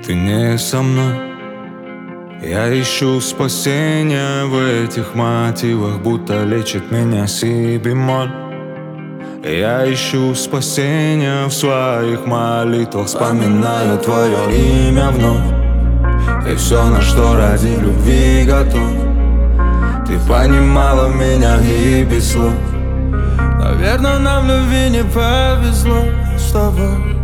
Ты не со мной. Я ищу спасения в этих мотивах, будто лечит меня си бемоль. Я ищу спасения в своих молитвах, вспоминаю твое имя вновь. И все, на что ради любви готов. Ты понимала меня и без слов. Наверное, нам в любви не повезло с тобой.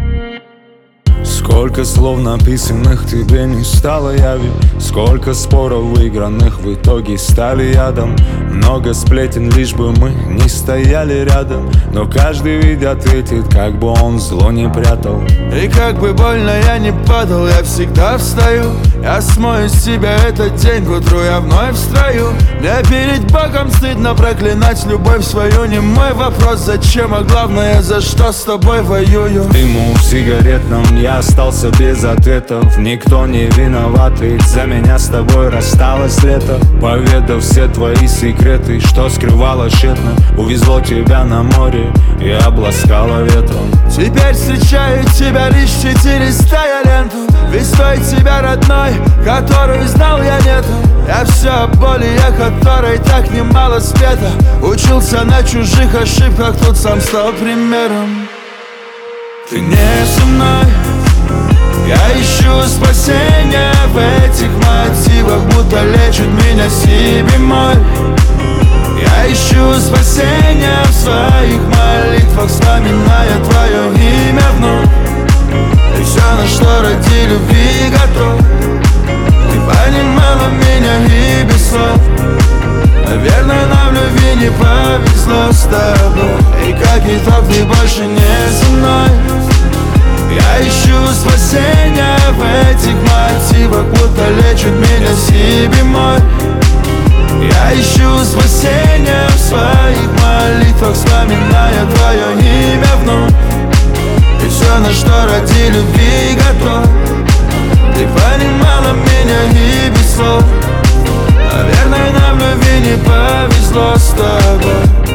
Сколько слов написанных тебе не стало яви. Сколько споров выигранных в итоге стали ядом. Много сплетен, лишь бы мы не стояли рядом. Но каждый ведь ответит, как бы он зло не прятал. И как бы больно я не падал, я всегда встаю. Я смою с себя этот день, к утру я вновь в строю. Мне перед Богом стыдно проклинать любовь свою. Не мой вопрос, зачем, а главное, за что с тобой воюю. Дыму в сигаретном я остался без ответов. Никто не виноват, ведь за меня с тобой рассталось лето. Поведав все твои секреты, что скрывала тщетно. Увезло тебя на море и обласкало ветром. Теперь встречаю тебя лишь 400 ленту. Ведь той тебя родной, которую знал я нету. Я все о боли, о которой так немало света. Учился на чужих ошибках, тут сам стал примером. Ты не со мной. Я ищу спасения в этих мотивах, будто лечит меня си бемоль. Я ищу спасения в своих молитвах, вспоминая твое имя вновь. И все, на что ради любви готов. Ты понимала меня и без слов. Наверное, нам в любви не повезло с тобой. И как итог, ты больше не со мной. Я ищу спасения в этих мотивах, будто лечит меня си бемоль. Я ищу спасения в своих молитвах, вспоминая твое имя вновь. И все, на что ради любви готов. Ты понимала меня и без слов. Наверное, нам в любви не повезло с тобой.